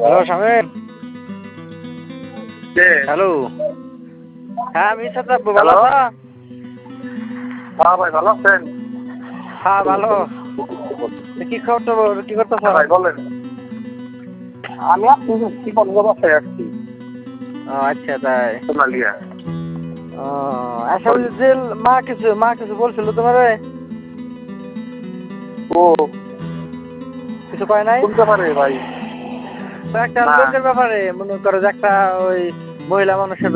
Hello Shamim. কে? Hello. হ্যাঁ আমি সাদ্দাব, ভালো হ্যালো। আছো? হ্যাঁ ভাই, ভালো আছেন? হ্যাঁ ভালো। কি খবর টবর, কি করতেছ? হ্যাঁ ভাই বলেন। আমি আসছি কি বাসায় আসছি ও আচ্ছা তাই। সোনালিয়া। ও আচ্ছা, ওই যে মা কিছু বলছিল তোমারে? ও কিছু কয় নাই? শুনতে পারে ভাই? তো একটা না। লোকের ব্যাপারে মনে করো যে একটা ওই মহিলা মানুষের